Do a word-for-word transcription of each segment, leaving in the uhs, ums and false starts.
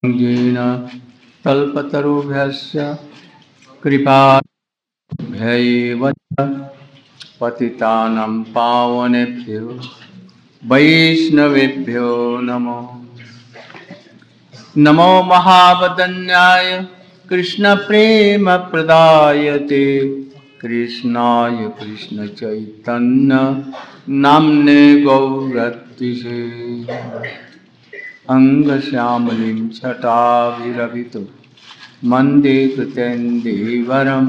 येन कल्पतरुभ्यश्च कृपाभ्यैव च पतितानां पावनेभ्यो वैष्णवेभ्यो नमो नमो महावदन्याय कृष्णप्रेमप्रदायते कृष्णाय कृष्णचैतन्य नाम्ने गौरत्तिषे अंगश्यामलिं छटाभिरभितो मन्दे कृतेन्दीवरं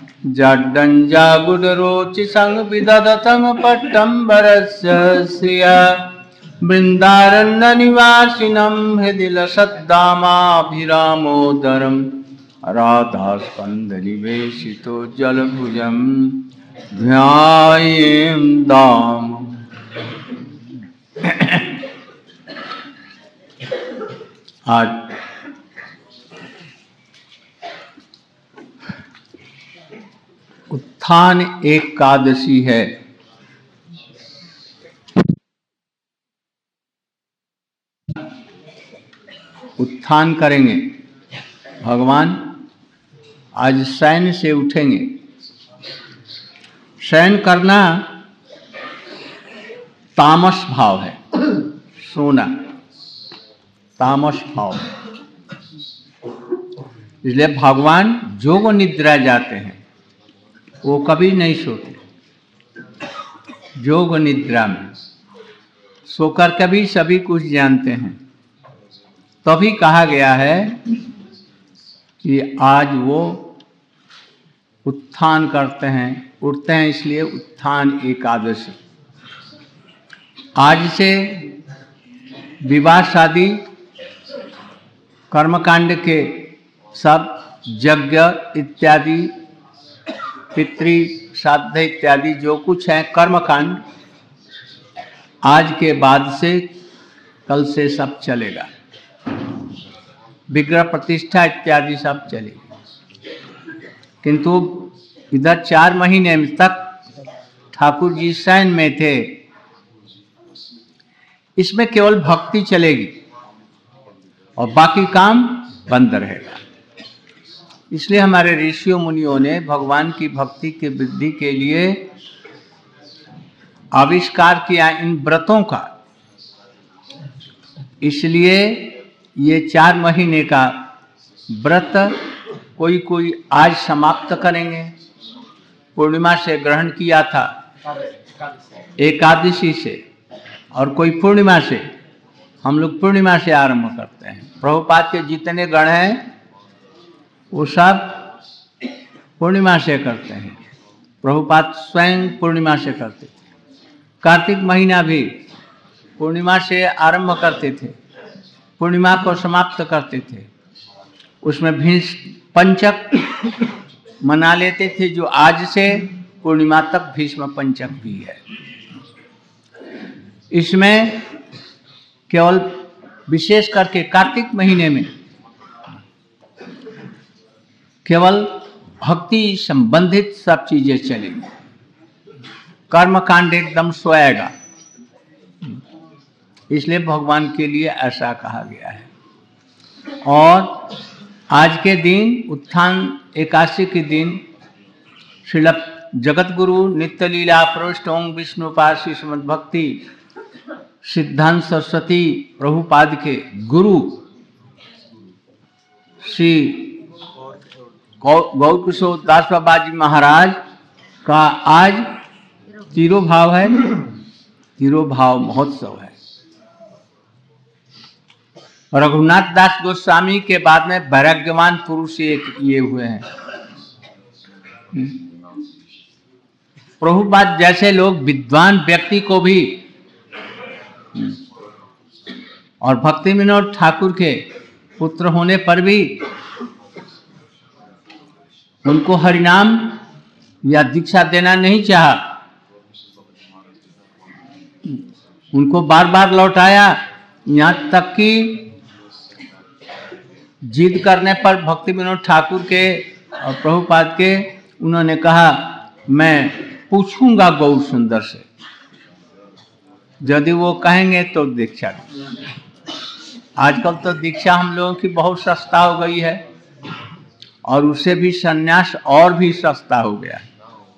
जाड्डञ्जागुडरोचिषं विदधतं पट्टम्बरस्य श्रिया बृन्दारण्यनिवासिनं हृदि लसद्दामाभिरामोदरं राधास्कन्धनिवेशितो जलभुजं ध्यायेन् दाम। आज उत्थान एकादशी है। उत्थान करेंगे भगवान, आज शयन से उठेंगे। शयन करना तामस भाव है, सोना तामस भाव है। इसलिए भगवान जोग निद्रा जाते हैं, वो कभी नहीं सोते। जोग निद्रा में सोकर कभी सभी कुछ जानते हैं। तभी कहा गया है कि आज वो उत्थान करते हैं, उठते हैं, इसलिए उत्थान एकादशी। आज से विवाह शादी कर्मकांड के सब यज्ञ इत्यादि पितृ श्राद्ध इत्यादि जो कुछ है कर्मकांड, आज के बाद से कल से सब चलेगा। विग्रह प्रतिष्ठा इत्यादि सब चलेगी। किंतु इधर चार महीने तक ठाकुर जी शयन में थे, इसमें केवल भक्ति चलेगी और बाकी काम बंद रहेगा। इसलिए हमारे ऋषियों मुनियों ने भगवान की भक्ति के वृद्धि के लिए आविष्कार किया इन व्रतों का। इसलिए ये चार महीने का व्रत कोई कोई आज समाप्त करेंगे। पूर्णिमा से ग्रहण किया था, एकादशी से, और कोई पूर्णिमा से। हम लोग पूर्णिमा से आरंभ करते हैं। प्रभुपाद के जितने गण हैं वो सब पूर्णिमा से करते हैं। प्रभुपाद स्वयं पूर्णिमा से करते थे। कार्तिक महीना भी पूर्णिमा से आरंभ करते थे, पूर्णिमा को समाप्त करते थे। उसमें भीष्म पंचक मना लेते थे, जो आज से पूर्णिमा तक भीष्म पंचक भी है। इसमें केवल विशेष करके कार्तिक महीने में केवल भक्ति संबंधित सब चीजें चलेंगी। कर्मकांड एकदम सोएगा। इसलिए भगवान के लिए ऐसा कहा गया है। और आज के दिन उत्थान एकादशी के दिन श्रील जगत गुरु नित्य लीला प्रोष्ट ओम विष्णुपाद श्रीमद् भक्ति सिद्धांत सरस्वती प्रभुपाद के गुरु श्री गौर किशोर दास बाबा जी महाराज का आज तिरोभाव है, तिरोभाव महोत्सव है। रघुनाथ दास गोस्वामी के बाद में वैराग्यवान पुरुष एक ये हुए हैं। प्रभुपाद जैसे लोग विद्वान व्यक्ति को भी और भक्ति विनोद ठाकुर के पुत्र होने पर भी उनको हरिनाम या दीक्षा देना नहीं चाहा। उनको बार बार लौटाया, यहाँ तक कि जिद करने पर भक्ति विनोद ठाकुर के और प्रभुपाद के उन्होंने कहा, मैं पूछूंगा गौर सुंदर से, यदि वो कहेंगे तो दीक्षा। आजकल तो दीक्षा हम लोगों की बहुत सस्ता हो गई है, और उससे भी सन्यास और भी सस्ता हो गया है।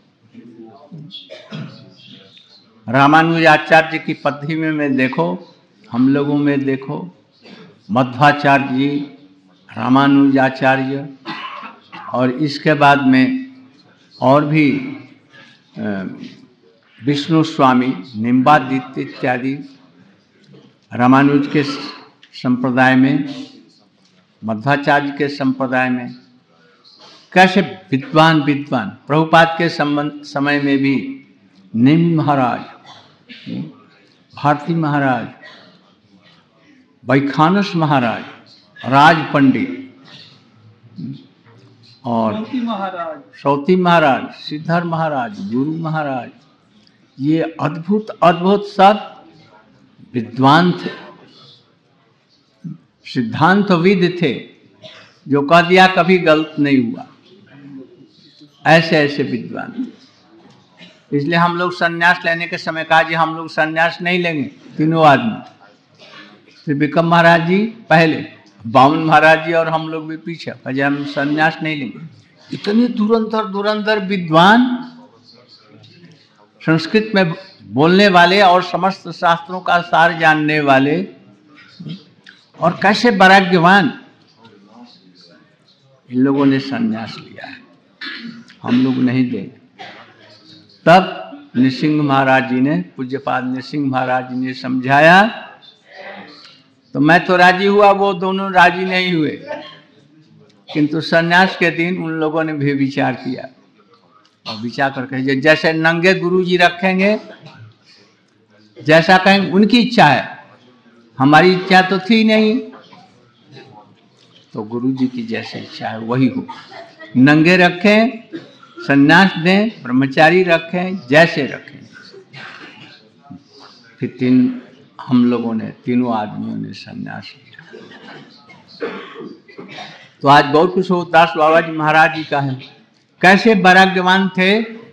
रामानुजाचार्य की पद्धति में, में देखो, हम लोगों में देखो, मध्वाचार्य जी, रामानुजाचार्य, और इसके बाद में और भी विष्णु स्वामी, निम्बादित्य इत्यादि, रामानुज के संप्रदाय में, मध्वाचार्य के संप्रदाय में कैसे विद्वान विद्वान, प्रभुपाद के समय में भी निम महाराज, भारती महाराज, वैखानस महाराज, राज पंडित और महाराज, सौती महाराज, सिद्धर महाराज, गुरु महाराज, ये अद्भुत अद्भुत सब विद्वान थे, सिद्धांतविद थे, जो कह दिया कभी गलत नहीं हुआ, ऐसे ऐसे विद्वान थे। इसलिए हम लोग सन्यास लेने के समय कहा जी हम लोग सन्यास नहीं लेंगे, तीनों आदमी, श्री विक्रम महाराज जी पहले, बामन महाराज जी और हम लोग भी पीछे, कहे हम सन्यास नहीं लेंगे। इतने धुरंधर धुरंधर विद्वान, संस्कृत में बोलने वाले और समस्त शास्त्रों का सार जानने वाले, और कैसे वैराग्यवान, इन लोगों ने सन्यास लिया है, हम लोग नहीं देंगे। तब नृसिंह महाराज जी ने, पूज्यपाद नृसिंह महाराज जी ने समझाया, तो मैं तो राजी हुआ, वो दोनों राजी नहीं हुए, किंतु सन्यास के दिन उन लोगों ने भी विचार किया, और विचार करके जैसे नंगे गुरु जी रखेंगे, जैसा कहेंगे उनकी इच्छा है, हमारी इच्छा तो थी नहीं, तो गुरु जी की जैसे इच्छा है वही हो। नंगे रखें, सन्यास दें, ब्रह्मचारी रखें, जैसे रखें। फिर तीन हम लोगों ने, तीनों आदमियों ने सन्यास लिया। तो आज गौर किशोर दास बाबा जी महाराज जी का है, कैसे वैराग्यवान थे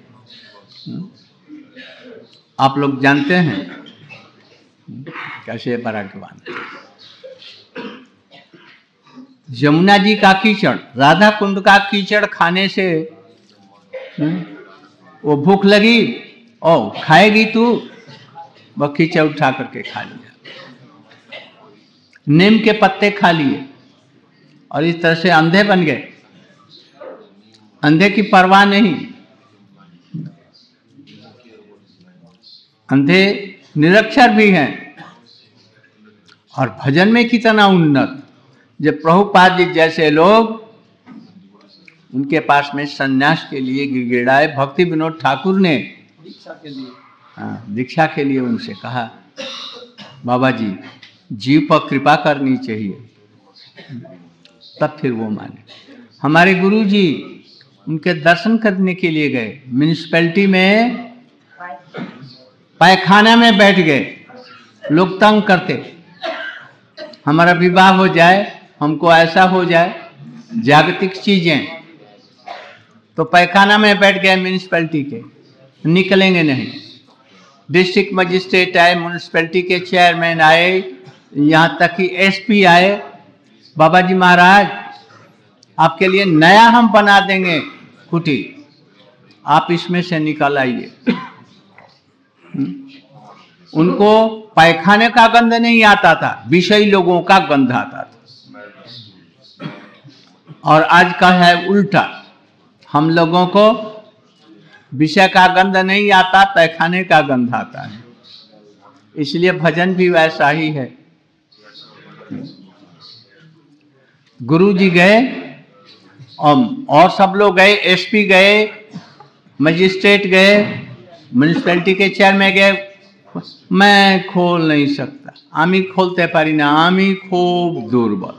आप लोग जानते हैं, कैसे वैराग्यवान थे। यमुना जी का कीचड़, राधा कुंड का कीचड़ खाने से वो भूख लगी, ओ खाएगी तू, वह कीचड़ उठा करके खा लिया। नीम के पत्ते खा लिए, और इस तरह से अंधे बन गए, अंधे की परवाह नहीं, अंधे निरक्षर भी हैं, और भजन में कितना उन्नत। जब प्रभुपाद जी जैसे लोग उनके पास में सन्यास के लिए गिड़गिड़ाए, भक्ति विनोद ठाकुर ने दीक्षा के लिए, हाँ दीक्षा के लिए उनसे कहा, बाबा जी जीव पर कृपा करनी चाहिए, तब फिर वो माने। हमारे गुरु जी उनके दर्शन करने के लिए गए, म्यूनिसिपैलिटी में पायखाना में बैठ गए, लोग तंग करते, हमारा विवाह हो जाए, हमको ऐसा हो जाए, जागतिक चीजें, तो पायखाना में बैठ गए म्यूनिसिपैलिटी के, निकलेंगे नहीं। डिस्ट्रिक्ट मजिस्ट्रेट आए, म्यूनिसिपैलिटी के चेयरमैन आए, यहाँ तक कि एसपी आए, बाबा जी महाराज आपके लिए नया हम बना देंगे कुटी, आप इसमें से निकल आइए। उनको पायखाने का गंध नहीं आता था, विषयी लोगों का गंध आता था। और आज का है उल्टा, हम लोगों को विषय का गंध नहीं आता, पैखाने का गंध आता है। इसलिए भजन भी वैसा ही है। गुरु जी गए और, और सब लोग गए, एसपी गए, मजिस्ट्रेट गए, म्यूनिसिपैलिटी के चेयरमैन गए, मैं खोल नहीं सकता, आमी खोलते पारी ना, आमी खूब दुर्बल।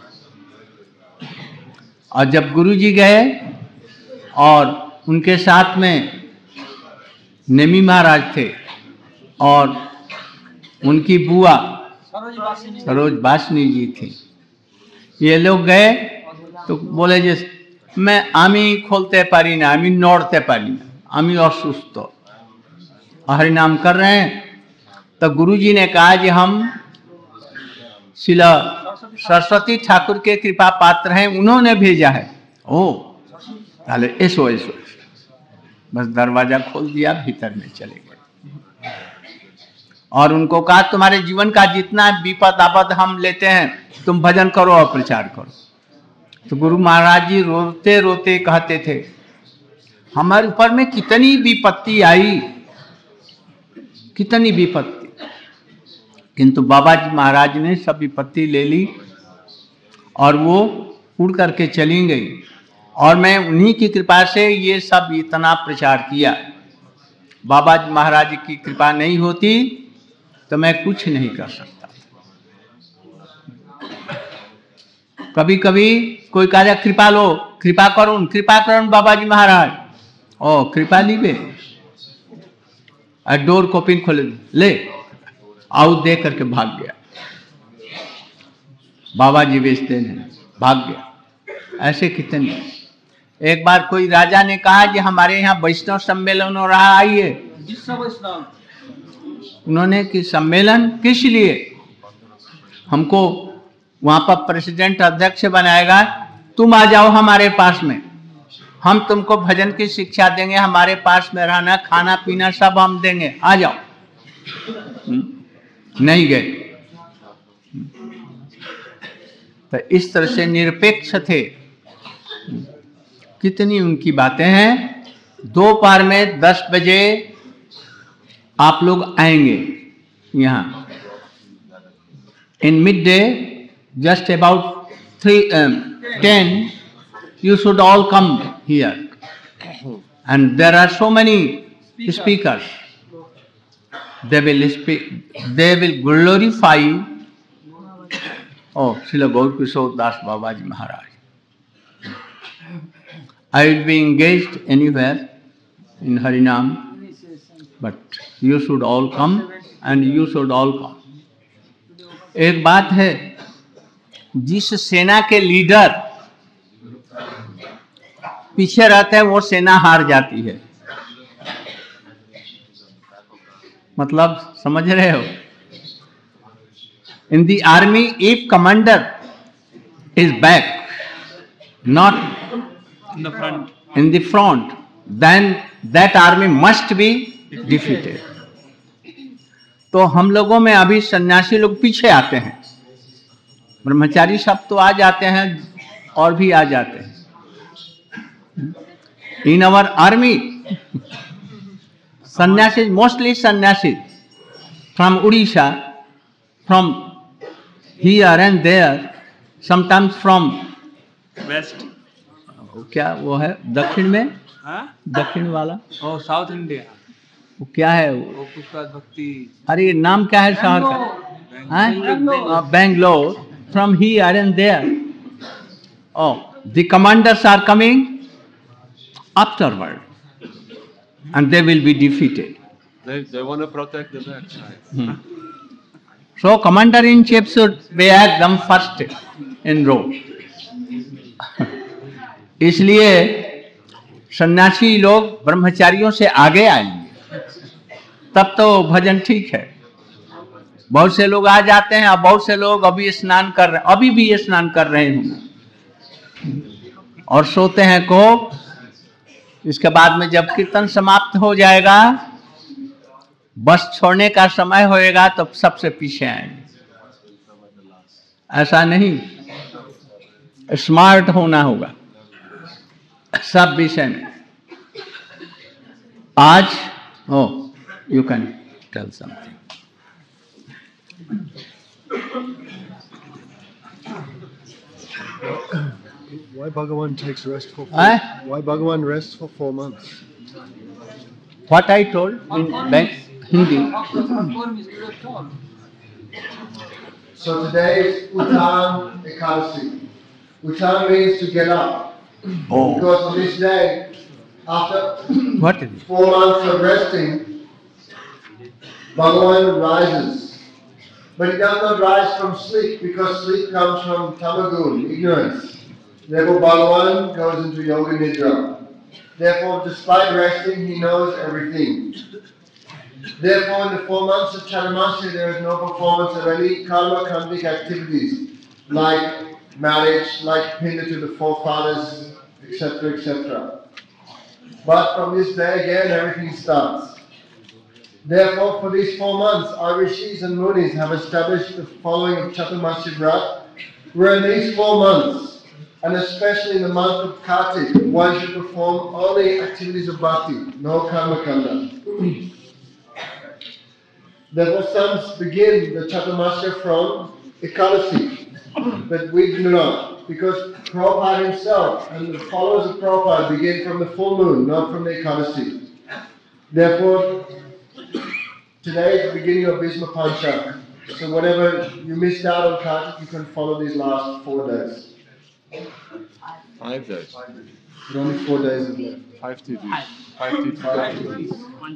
और जब गुरु जी गए और उनके साथ में नेमी महाराज थे और उनकी बुआ सरोज बासनी जी थी, ये लोग गए तो बोले जे मैं आमी खोलते पारी ना, आमी नोड़ते पारी ना, आमी असुस्थ, हरिनाम कर रहे हैं। तो गुरु जी ने कहा कि हम शिला सरस्वती ठाकुर के कृपा पात्र हैं, उन्होंने भेजा है। ओ ताले ऐसो ऐसो बस दरवाजा खोल दिया, भीतर में चले गए और उनको कहा तुम्हारे जीवन का जितना विपद आपद हम लेते हैं, तुम भजन करो और प्रचार करो। तो गुरु महाराज जी रोते रोते कहते थे हमारे ऊपर में कितनी विपत्ति आई, कितनी विपत्ति, किंतु बाबा जी महाराज ने सब विपत्ति ले ली और वो उड़ करके चली गई और मैं उन्हीं की कृपा से ये सब इतना प्रचार किया। बाबा जी महाराज की कृपा नहीं होती तो मैं कुछ नहीं कर सकता। कभी कभी कोई कहा कृपा लो, कृपा करुण, कृपा करुण बाबा जी महाराज, ओ कृपा लीबे, डोर को पिन खोले, ले आओ दे करके भाग गया। बाबा जी बेचते हैं, भाग गया। ऐसे कितने। एक बार कोई राजा ने कहा कि हमारे यहाँ वैष्णव सम्मेलन हो रहा, आइए। उन्होंने कि सम्मेलन किस लिए? हमको वहां पर प्रेसिडेंट अध्यक्ष बनाएगा, तुम आ जाओ हमारे पास में, हम तुमको भजन की शिक्षा देंगे, हमारे पास में रहना, खाना पीना सब हम देंगे, आ जाओ। नहीं गए। तो इस तरह से निरपेक्ष थे। कितनी उनकी बातें हैं। दोपहर में दस बजे आप लोग आएंगे यहाँ। In mid day just about three um, ten you should all come here, and there are so many speakers. They will speak, they will glorify oh Srila Gaur Kishore Das Babaji Maharaj. I will be engaged anywhere in Harinam, but you should all come and you should all come. एक बात है, जिस सेना के leader पीछे रहते हैं वो सेना हार जाती है। मतलब समझ रहे हो? In the army if commander is back, not in the front, in the front, then that army must be defeated. तो हम लोगों में अभी सन्यासी लोग पीछे आते हैं, ब्रह्मचारी सब तो आ जाते हैं और भी आ जाते हैं। इन अवर आर्मी सन्यासी, मोस्टली सन्यासी from Orissa, from here and there, sometimes from west, क्या वो है दक्षिण में, दक्षिण वाला, ओ साउथ इंडिया, वो क्या है वो, भक्ति, अरे नाम क्या है शहर का? Bangalore, from here and there. Oh, the commanders are coming afterward and they will be defeated. They, they want to protect the backside. Hmm. So commander in chief should be at them first in row. इसलिए सन्यासी लोग ब्रह्मचारियों से आगे आएंगे, तब तो भजन ठीक है। बहुत से लोग आ जाते हैं, अब बहुत से लोग अभी स्नान कर रहे, अभी भी स्नान कर रहे हैं और सोते हैं को। इसके बाद में जब कीर्तन समाप्त हो जाएगा, बस छोड़ने का समय होएगा, तो सबसे पीछे आएंगे। ऐसा नहीं, स्मार्ट होना होगा सब विषय में। आज oh you can tell something. Why Bhagavan takes rest for four, eh? Why Bhagavan rests for four months? What I told in Hindi. So today is Uttam Ekadasi. Uttam means to get up. Oh. Because on this day, after What is it? four months of resting, Bhagavan rises. But he does not rise from sleep, because sleep comes from tamagun, ignorance. Therefore Bhagavan goes into yoga nidra. Therefore, despite resting, he knows everything. Therefore, in the four months of Chaturmasya, there is no performance of any karma-kandic activities. like marriage, like Pinda to the forefathers, et cetera, et cetera. But from this day again, everything starts. Therefore, for these four months, our rishis and munis have established the following of Chaturmasya Vrat, where in these four months, and especially in the month of Kartik, one should perform only activities of bhakti, no karma kanda. Therefore, some begin the Chaturmasya from Ekadasi, but we do not, because Prabhupada himself and the followers of Prabhupada begin from the full moon, not from the Ekadasi. Therefore, today is the beginning of Bhisma Panchak. So whatever you missed out on Kartik, you can follow these last four days. Five days. There are only four days of left. Five T Ds. Five T Ds.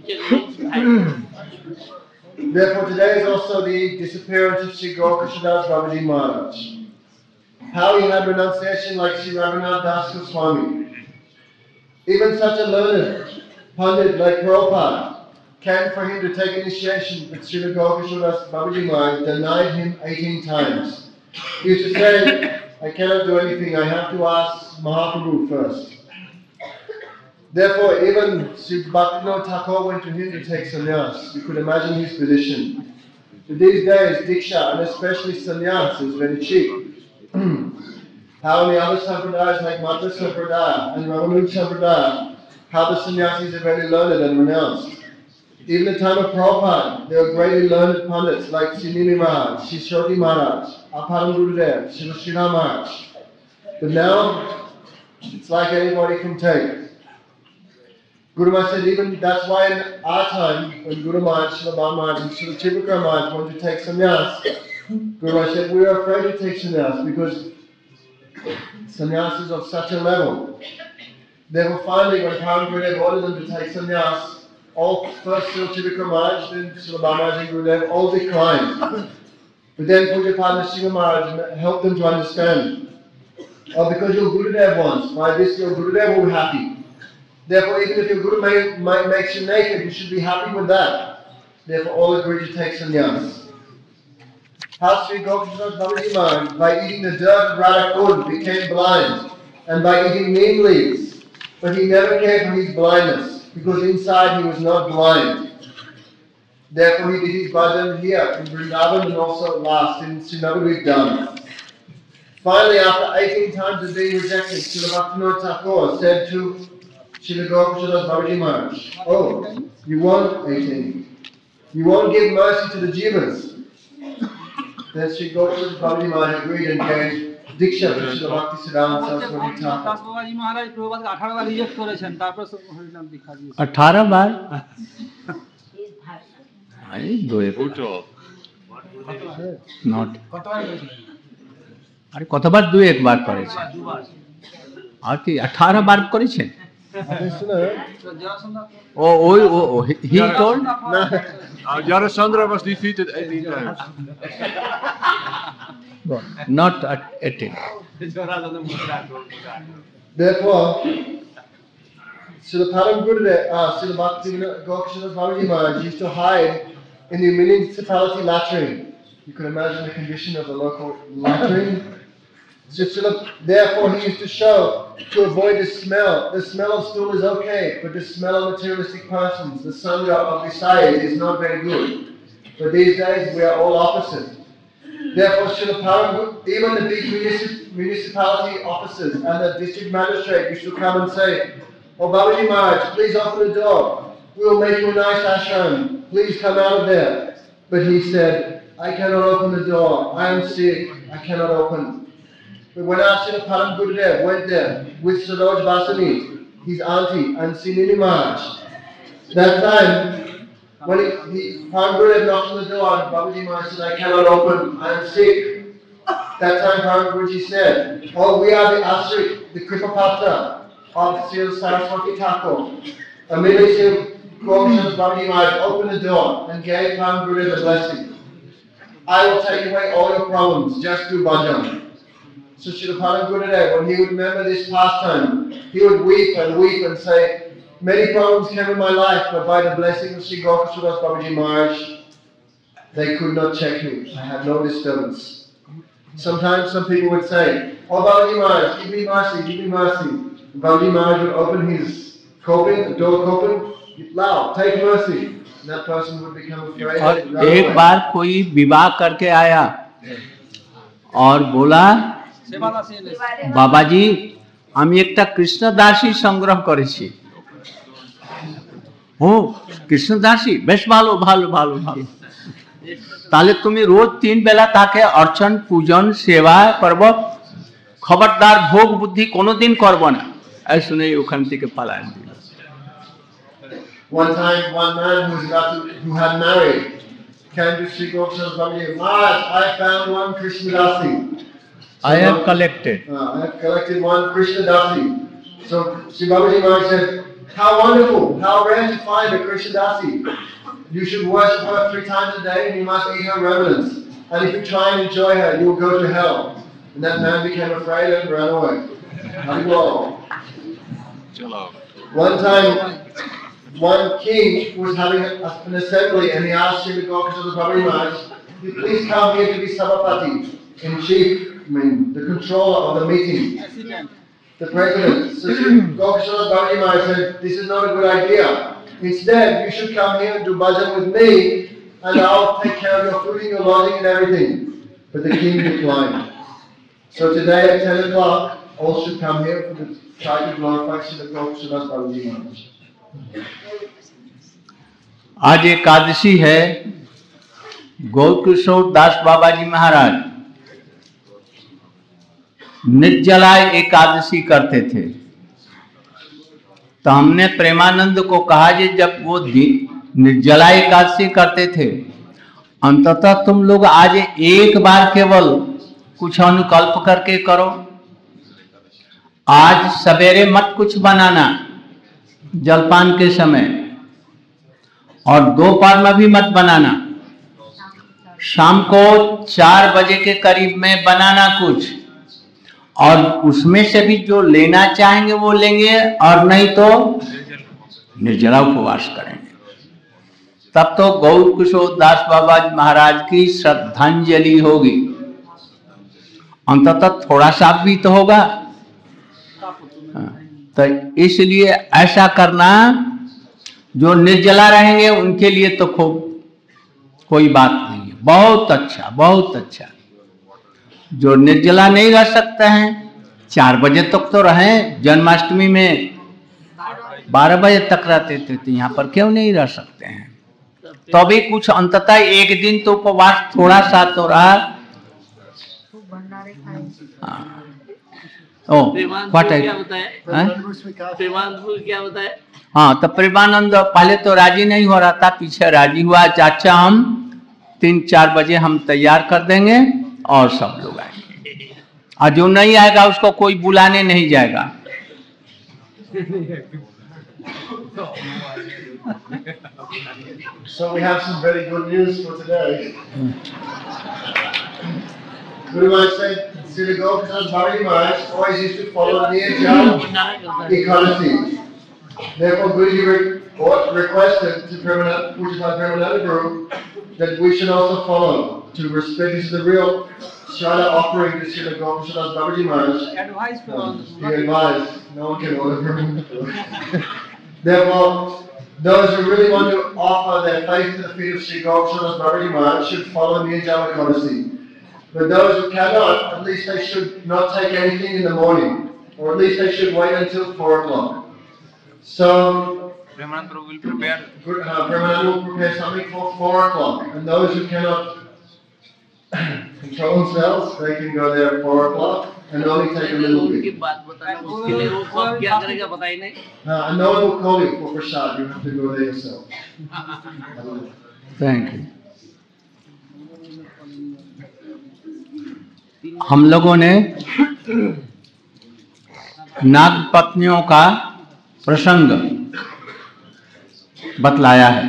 Therefore, today is also the disappearance of Sri Gokashadas Babaji Maharaj. How he had renunciation like Sri Raghunath Das Goswami. Even such a learned Pandit like Prabhupada came for him to take initiation, but Srila Gokashadas Babaji Maharaj denied him eighteen times. He used to say, I cannot do anything, I have to ask Mahaprabhu first. Therefore, even Sri Bhaktivinoda Thakur went to him to take sannyas. You could imagine his position. So these days, Diksha, and especially sannyas, is very cheap. How in the other sampradayas like Madhva Sampradaya and Ramanuja Sampradaya, how the sannyasis are very learned and renounced. Even in the time of Prabhupada, there were greatly learned pundits like Sinini Maharaj, Sri Shoti Maharaj, Aparam Gurudev, Sri Srila Maharaj. But now, it's like anybody can take. Guru Maharaj said, even that's why in our time, when Guru Maharaj, Srila Bal Maharaj, and Srila Chibukar Maharaj wanted to take sannyas, Guru Maharaj said, we are afraid to take sannyas because sannyas is of such a level. Therefore, finally, when Param Gurudev ordered them to take sannyas, all first Srila Chibukar Maharaj, then Srila Bal Maharaj and Gurudev all declined. But then Pujapad Nrsimha Maharaj helped them to understand. Oh, because your Gurudev wants, by this your Gurudev will be happy. Therefore, even if your Guru may, may, makes you naked, you should be happy with that. Therefore, all agreed to take sannyas. How Sri Gokashadas Babaji Maharaj, by eating the dirt of Radha became blind, and by eating neem leaves. But he never cared for his blindness, because inside he was not blind. Therefore, he did his bhajan here in Vrindavan and also last in Srinagar Dham. Finally, after eighteen times of being rejected, Srila Bhaktivinoda Thakur said to Srila Gokashadas Babaji Maharaj, oh, you won't eighteen. You won't give mercy to the jivas. Then Sri Gokashadas Babaji Maharaj agreed and gave Diksha to Srila Bhakti Siddhanta Saraswati Thakur. अठारह बार दो एक not अरे কতবার দুই একবার করেছেন আর কি अठारह বার করেছেন ও ওই ও he told Jarasandha was defeated eighteen times. not at eighteen. Therefore, Srila Param Gurudev, uh, Srila Bhaktivinoda Gokashadas Babaji Maharaj used to hide in the municipality latrine. You can imagine the condition of the local latrine. So Srila, therefore, he used to show to avoid the smell. The smell of stool is okay, but the smell of materialistic persons, the sangha of Visaya, is not very good. But these days we are all opposite. Therefore, Srila Param, even the big municip- municipality officers and the district magistrate used to come and say, oh Babaji Maharaj, please open the door. We will make you a nice ashram. Please come out of there. But he said, I cannot open the door. I am sick. I cannot open. But when our Srila Param Gurudev went there with Saroj Vasani, his auntie, and Sinini Maharaj, that time, when he, he, Param Gurudev knocked on the door and Babaji Maharaj said, I cannot open, I am sick. That time Param Guruji said, oh, we are the Ashrik, the Kripapatra of Srila Saraswati Thakur. Immediately Srila Gokashadas Babaji Maharaj opened the door and gave Param Gurudev a blessing. I will take away all your problems, just do bhajan. So Srila Param Gurudev, when he would remember this pastime, he would weep and weep and say, many problems came in my life, but by the blessing of Sri Gokashadas Babaji Maharaj, they could not check me. I had no disturbance. Sometimes some people would say, "Oh, Babaji Maharaj, give me mercy, give me mercy." Babaji Maharaj would open his coffin, the door coffin, loud, take mercy. And that person would become afraid. और and run एक away. बार कोई विवाह करके आया और बोला, बाबा जी আমি একটা কৃষ্ণদাসী সংগ্রহ করেছি। ও কৃষ্ণদাসী, বেশ ভালো ভালো ভালো ভালো, তাহলে তুমি রোজ তিন বেলা তাকে অর্চন পূজন সেবা করব, খবরদার ভোগ বুদ্ধি কোনোদিন করব না। এই শুনে ওখান থেকে পালায় দিল। One time, one man who was about to, who had married came to Sri Gopinath Babaji. Maharaj, I found one Krishnadasi. I have collected. Uh, I have collected one Krishnadasi. So Sri Babaji Maharaj said, "How wonderful! How rare to find a Krishnadasi. You should worship her three times a day, and you must eat her remnants. And if you try and enjoy her, you will go to hell." And that man became afraid and ran away. Haribol. One time, one king was having a, an assembly, and he asked Sri Gopinath Babaji Maharaj, "Will you please come here to be Sabapati, in chief, I mean, the controller of the meeting, the president." So Sri Gopinath Babaji Maharaj said, "This is not a good idea. Instead, you should come here and do bhajan with me, and I'll take care of your food and your lodging and everything." But the king declined. So today at ten o'clock, all should come here for the try to glorify Sri Gopinath Babaji Maharaj. आज एकादशी है। गौरकिशोर दास बाबा जी महाराज निर्जला एकादशी करते थे। तो हमने प्रेमानंद को कहा कि जब वो निर्जला एकादशी करते थे, अंततः तुम लोग आज एक बार केवल कुछ अनुकल्प करके करो। आज सवेरे मत कुछ बनाना जलपान के समय, और दोपहर में भी मत बनाना। शाम को चार बजे के करीब में बनाना कुछ, और उसमें से भी जो लेना चाहेंगे वो लेंगे, और नहीं तो निर्जला उपवास करेंगे। तब तो गौर किशोर दास बाबा महाराज की श्रद्धांजलि होगी। अंततः थोड़ा सा भी तो होगा। तो इसलिए ऐसा करना, जो निर्जला रहेंगे उनके लिए तो खूब कोई बात नहीं है, बहुत अच्छा बहुत अच्छा। जो निर्जला नहीं रह सकते हैं, चार बजे तक तो रहें। जन्माष्टमी में बारह बजे तक रहते थे, तो यहाँ पर क्यों नहीं रह सकते हैं? तो भी कुछ अंततः एक दिन तो उपवास थोड़ा सा तो रहा। ओ व्हाट है क्या होता है? हाँ, तो प्रेमानंद पहले तो राजी नहीं हो रहा था, पीछे राजी हुआ। चाचा हम तीन चार बजे हम तैयार कर देंगे और सब लोग आएंगे, और जो नहीं आएगा उसको कोई बुलाने नहीं जाएगा। So we have some very good news for today. Guru Maharaj said, Sri Gopinath Babaji Maharaj always used to follow Niyajam Ekadasi. Therefore, Guruji re- requested to Premanand, Pujapad Premanand Guru, that we should also follow to respect. This is the real Shraddha offering to Sri Gopinath Babaji Maharaj. Advice Um, he advised, no one can order Premanand. Therefore, those who really want to offer their faith to the feet of Sri Gopinath Babaji Maharaj should follow Niyajam Ekadasi. But those who cannot, at least they should not take anything in the morning, or at least they should wait until four o'clock. So, Premanand Prabhu will prepare. uh, Premanand will prepare something for four o'clock, and those who cannot control themselves, they can go there at four o'clock and only take a little उनकी bit. बात बताना मुश्किल है, वो कब क्या करेगा पता ही नहीं। Uh, and no one will call you for prasad, you have to go there yourself. Thank you. हम लोगों ने नाग पत्नियों का प्रसंग बतलाया है,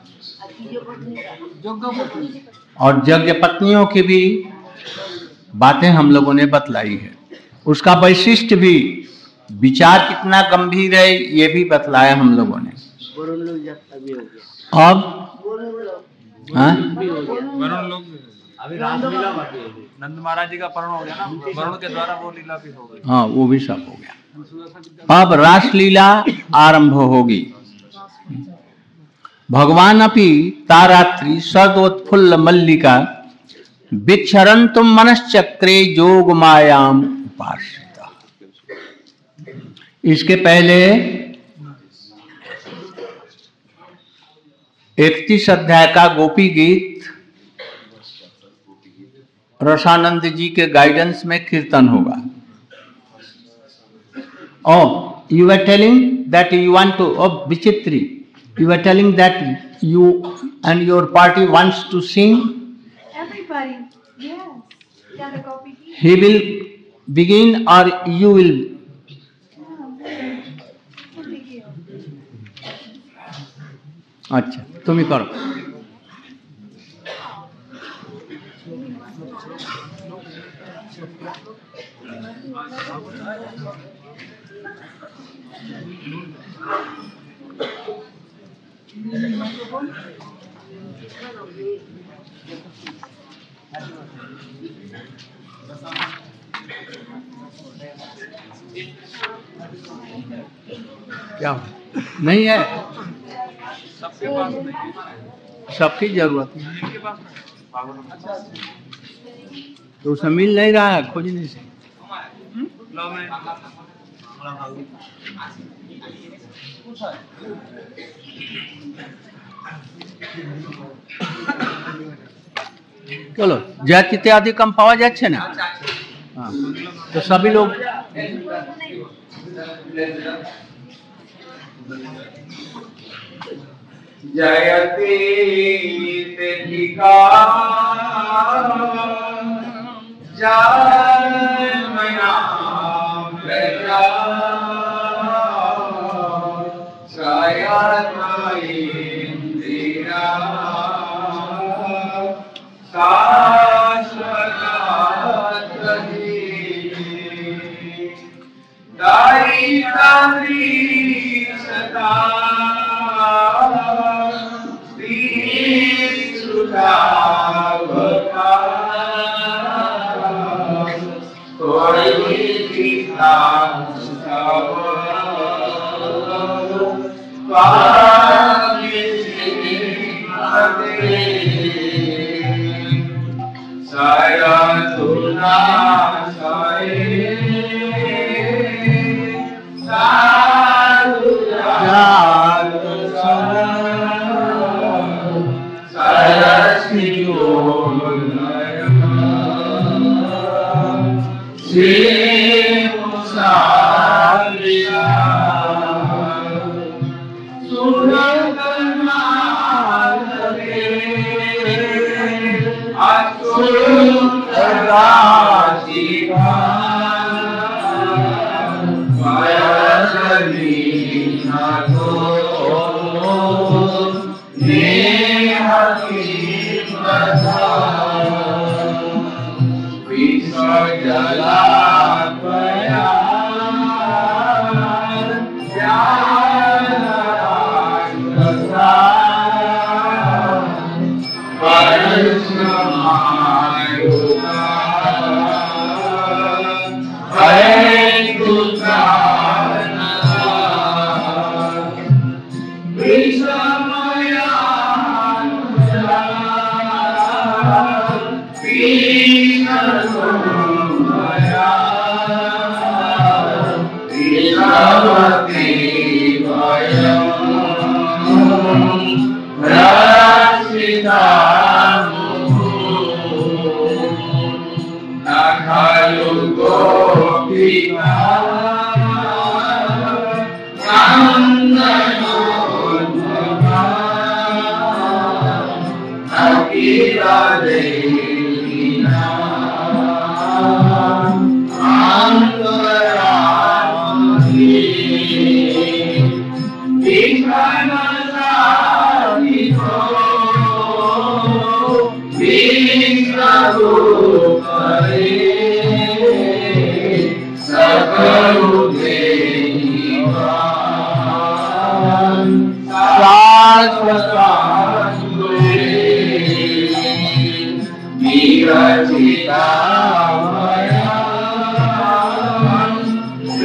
और यज्ञ पत्नियों की भी बातें हम लोगों ने बतलाई है। उसका वैशिष्ट भी, विचार कितना गंभीर है, ये भी बतलाया हम लोगों ने। अब हाँ? वरुण लोग अभी रासलीला बाकी है। नंद महाराज जी का परण हो गया ना, वरुण के द्वारा वो लीला भी हो गई। हाँ, वो भी सब हो गया। अब रासलीला आरंभ होगी। भगवान अपि तारात्रि सर्वोत्फुल्ल मल्लिका विक्षरन्तुम मनश्चक्रे जोग मायाम उपासिता। इसके पहले इकतीस अध्याय का गोपी गीत रसानंद जी के गाइडेंस में कीर्तन होगा। Oh, you were telling that you want to, oh Vichitri, you were telling that you and your party wants to sing. Everybody, yes. Yeah, the Gopi Gita. He will begin or you will? We'll begin. अच्छा, तुम ही करो। क्या नहीं है, सबके पास नहीं है। सबकी जरूरत है इनके पास नहीं है। तो उसे मिल नहीं रहा है खोजने से। लो मैं চলো জাতিতে আদি কম পাওয়া যাচ্ছে না। हाँ, तो सभी लोग जयते जय मया प्रजा इंदिरा दायित्री सदा सुधा साया तुना शाश्वत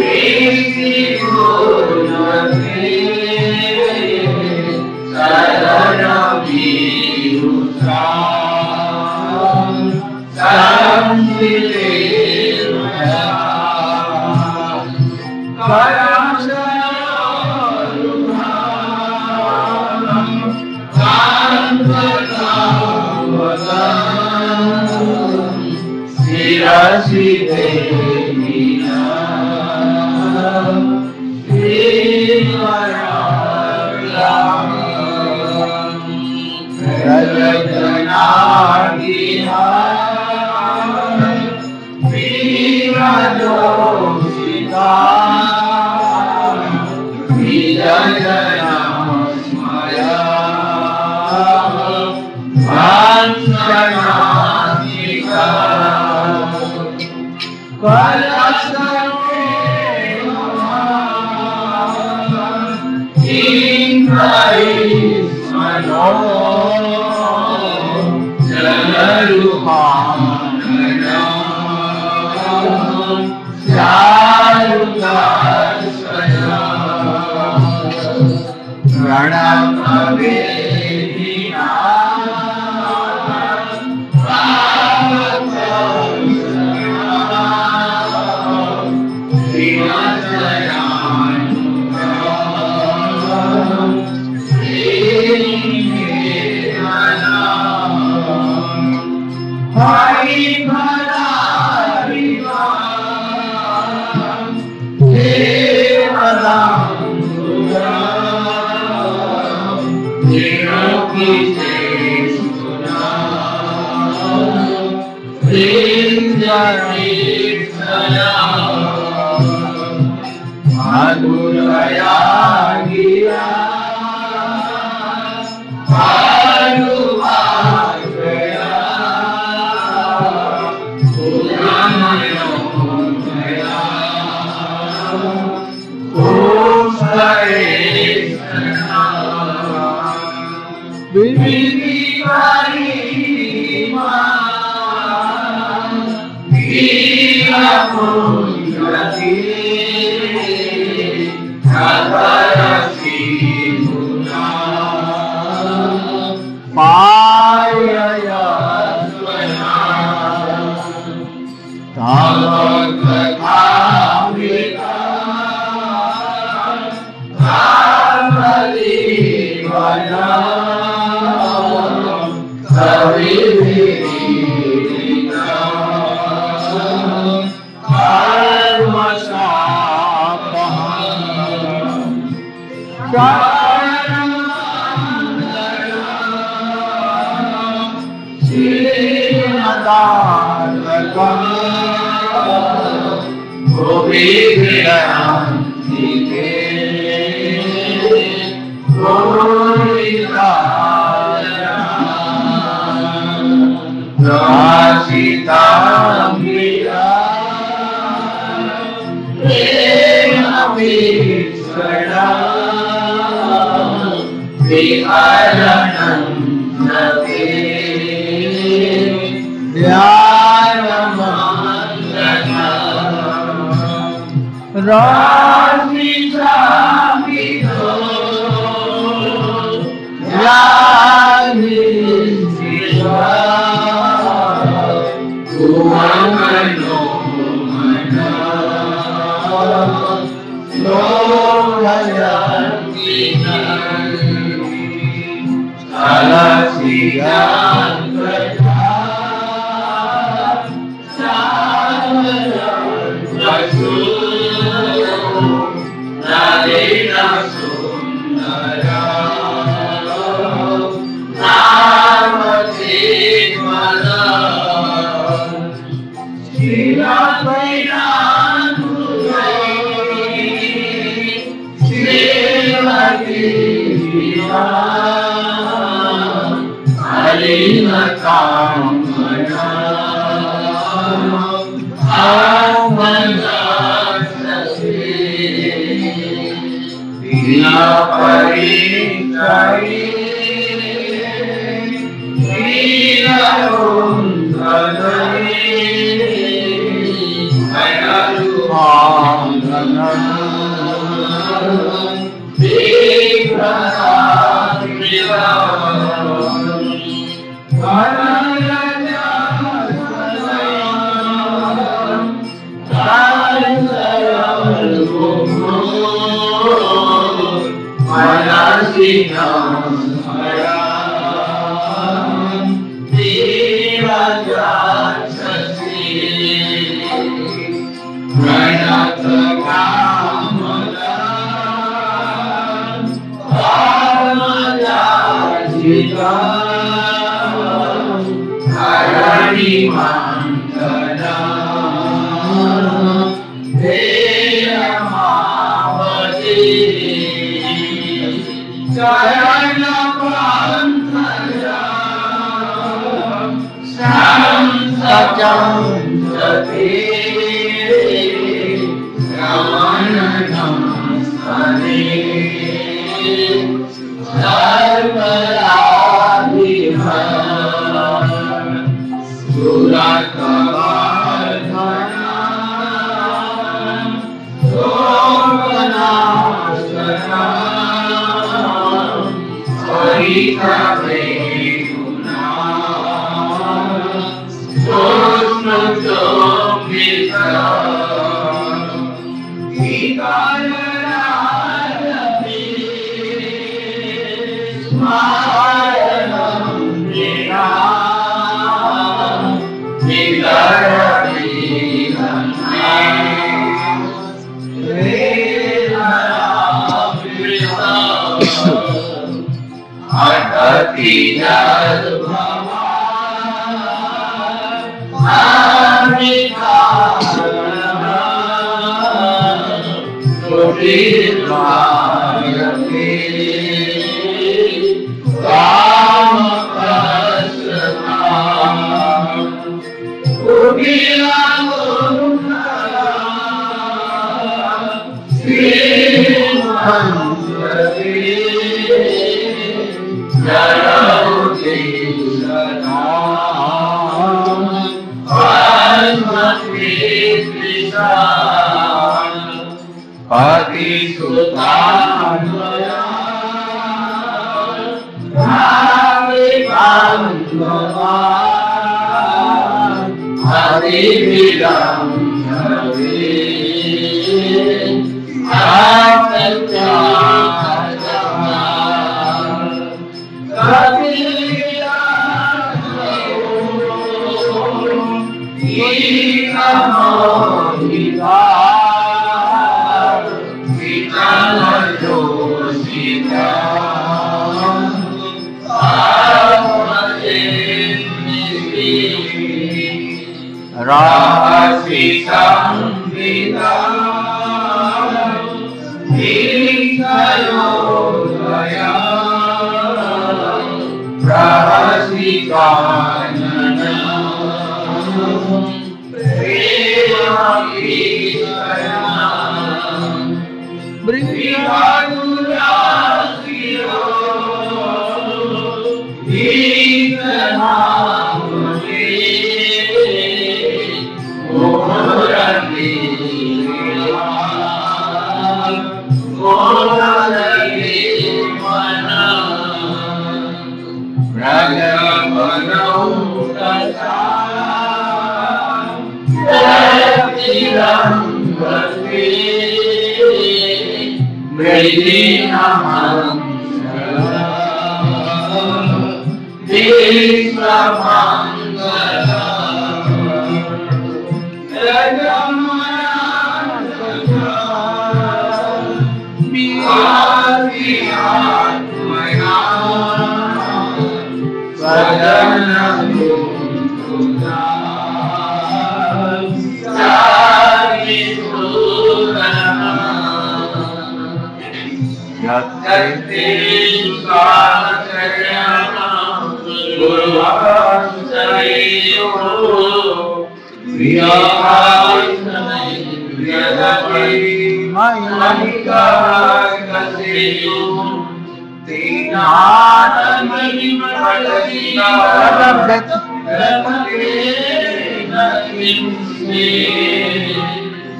Om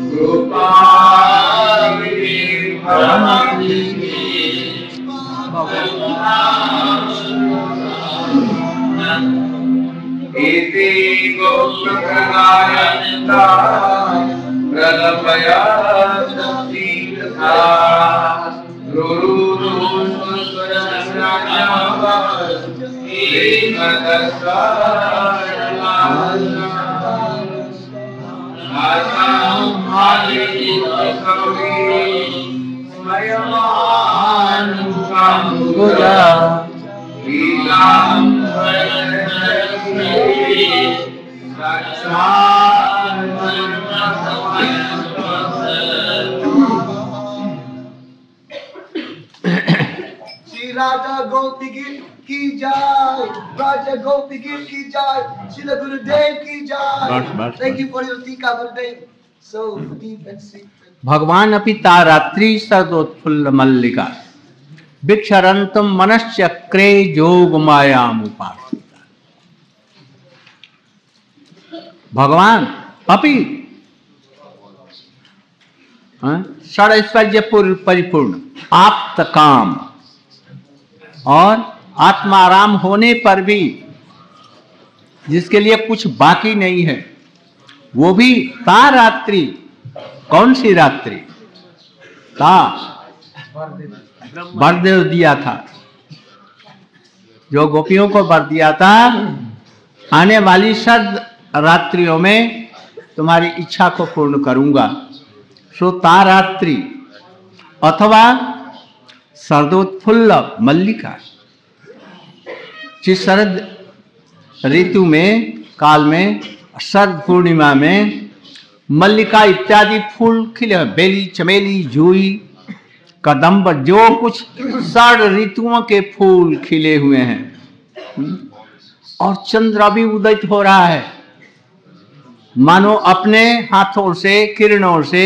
श्री राजा गोपी की जय, राजा गोपी की जय, श्री गुरुदेव की जय। थैंक यू फॉर योर टीका गुरुदेव, सो डीप एंड स्वीट। भगवान अपि तारात्रि सदोत्फुल्ल मल्लिका भिक्षरंतम मनश्चक्रे जोग मायाम उपासिता। भगवान अपि षडैश्वर्य परिपूर्ण आप्त काम और आत्माराम होने पर भी जिसके लिए कुछ बाकी नहीं है, वो भी ता रात्रि, कौन सी रात्रि? ता वर दे दिया था, जो गोपियों को वर दिया था, आने वाली सद रात्रियों में तुम्हारी इच्छा को पूर्ण करूंगा। सो ता रात्रि अथवा शरदोत्फुल्ल मल्लिका, जिस शरद ऋतु में काल में शरद पूर्णिमा में मल्लिका इत्यादि फूल खिले, बेली, चमेली, जूई, कदम्ब, जो कुछ षड ऋतुओं के फूल खिले हुए हैं, और चंद्र भी उदित हो रहा है, मानो अपने हाथों से किरणों से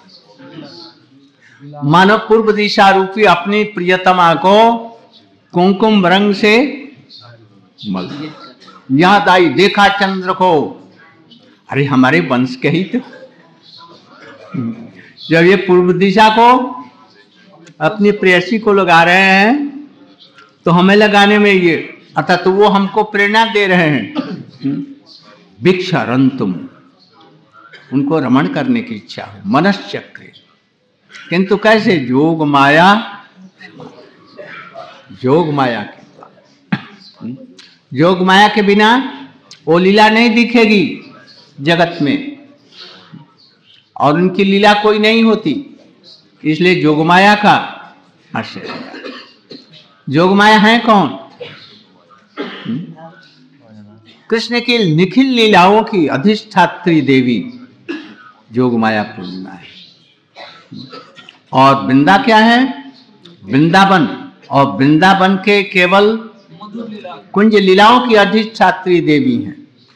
मानो पूर्व दिशा रूपी अपनी प्रियतमा को कुमकुम रंग से मल। याद आई, देखा चंद्र को, अरे हमारे वंश के ही तो। जब ये पूर्व दिशा को अपनी प्रेयसी को लगा रहे हैं तो हमें लगाने में ये, अर्थात तो वो हमको प्रेरणा दे रहे हैं। भिक्षरंतुम, उनको रमण करने की इच्छा हो, मनश्चक्रे, किंतु कैसे? जोग माया, जोग माया के, जोग माया के बिना वो लीला नहीं दिखेगी जगत में, और उनकी लीला कोई नहीं होती, इसलिए जोगमाया का आश्रय। जोगमाया है कौन? कृष्ण की निखिल लीलाओं की अधिष्ठात्री देवी जोगमाया पूर्णिमा है। और वृंदा क्या है? वृंदावन, और वृंदावन के केवल कुंज लीलाओं की अधिष्ठात्री देवी हैं।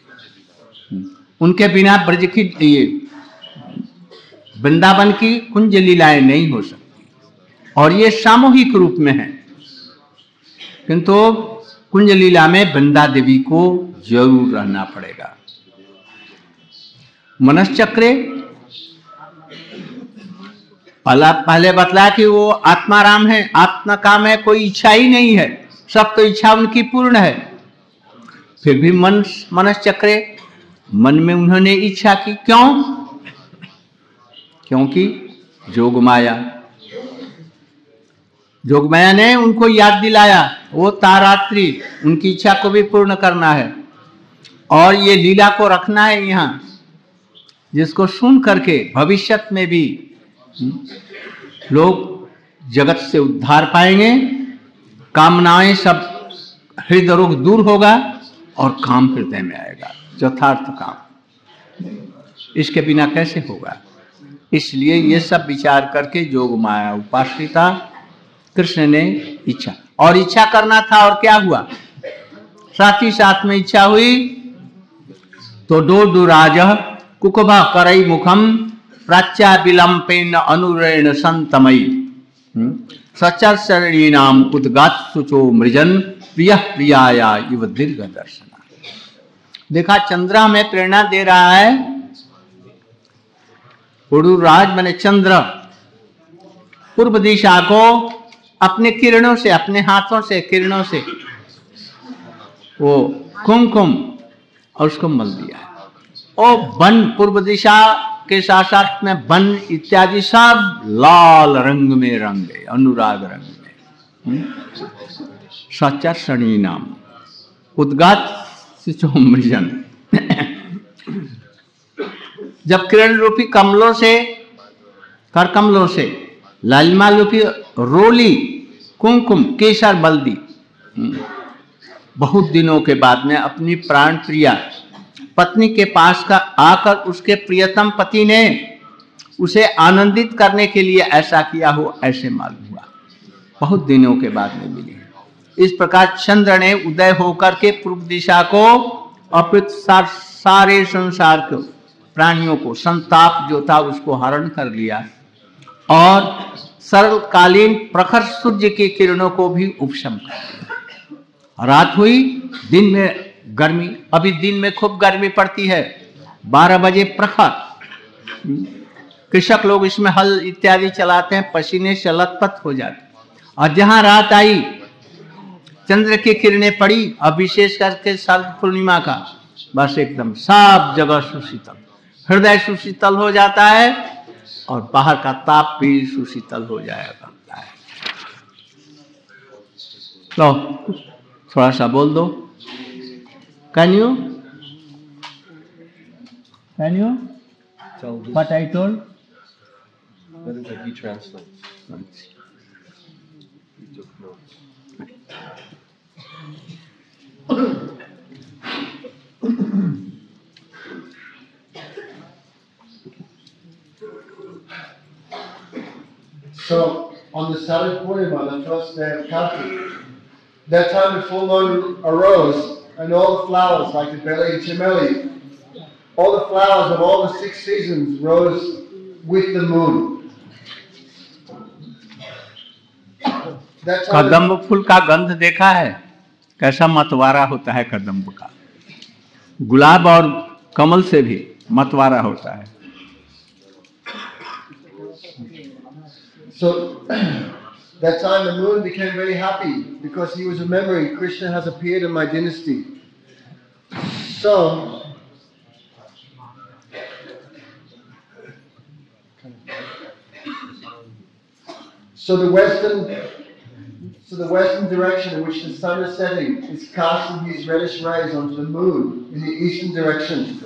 उनके बिना ब्रज की ये वृंदावन की कुंज लीलाएं नहीं हो सकती, और ये सामूहिक रूप में है, किंतु कुंज लीला में वृंदा देवी को जरूर रहना पड़ेगा। मनश्चक्रे पहले बतला कि वो आत्माराम है, आत्मा काम है, कोई इच्छा ही नहीं है, सब तो इच्छा उनकी पूर्ण है। फिर भी मन मनश्चक्रे, मन में उन्होंने इच्छा की, क्यों? क्योंकि जोगमाया, जोगमाया ने उनको याद दिलाया, वो तारात्रि, उनकी इच्छा को भी पूर्ण करना है, और ये लीला को रखना है यहाँ, जिसको सुन करके भविष्यत में भी लोग जगत से उद्धार पाएंगे, कामनाएं सब, हृदय रोग दूर होगा, और काम हृदय में आएगा, यथार्थ काम। इसके बिना कैसे होगा? इसलिए ये सब विचार करके जोग माया उपासिता कृष्ण ने इच्छा, और इच्छा करना था, और क्या हुआ? साथ ही साथ में इच्छा हुई तो दो दुराज कुकुभा करई मुखम प्राच्या विलंपेन अनुरेण संतमयी सचर शरणीनाम उद्गात सुचो मृजन प्रिय प्रियाया इव दीर्घ दर्शना। देखा, चंद्रा में प्रेरणा दे रहा है, पुरुराज माने चंद्र पूर्व दिशा को अपने किरणों से, अपने हाथों से किरणों से वो कुमकुम और उसको मल दिया है। और वन पूर्व दिशा के साथ साथ में वन इत्यादि सब लाल रंग में रंगे, अनुराग रंग में। सच्चा शनि नाम उद्गात सिचोमृजन। जब किरण रूपी कमलों से, कर कमलों से लालिमा रूपी रोली कुमकुम केसर बल्दी बहुत दिनों के बाद में अपनी प्राण प्रिया पत्नी के पास का आकर उसके प्रियतम पति ने उसे आनंदित करने के लिए ऐसा किया हो, ऐसे मालूम हुआ। बहुत दिनों के बाद में मिली। इस प्रकार चंद्र ने उदय होकर के पूर्व दिशा को अपित सारे संसार को, प्राणियों को, संताप जो था उसको हरण कर लिया और सरलकालीन प्रखर सूर्य की किरणों को भी उपशम कर दिया। रात हुई, दिन में गर्मी, अभी दिन में खूब गर्मी पड़ती है, बारह बजे प्रखर। कृषक लोग इसमें हल इत्यादि चलाते हैं, पसीने से लथपथ हो जाते। और जहां रात आई, चंद्र की किरणें पड़ी, और विशेष करके शरद पूर्णिमा का, बस एकदम सब जगह सुशीतल, हृदय सुशीतल हो जाता है और बाहर का ताप भी सुशीतल हो जाया करता है। लो थोड़ा सा बोल दो। Can you can you what I told? So, on the Sarad Purnima, the first day of Kartik, that time the full moon arose, and all the flowers, like the belly chimeli, all the flowers of all the six seasons rose with the moon. That time कदम्ब फूल का गंध देखा है? कैसा मतवारा होता है कदम्ब का। गुलाब और कमल से भी मतवारा होता है। So, that time the moon became very happy because he was remembering Krishna has appeared in my dynasty. So, so the western, so the western direction in which the sun is setting is casting his reddish rays onto the moon in the eastern direction.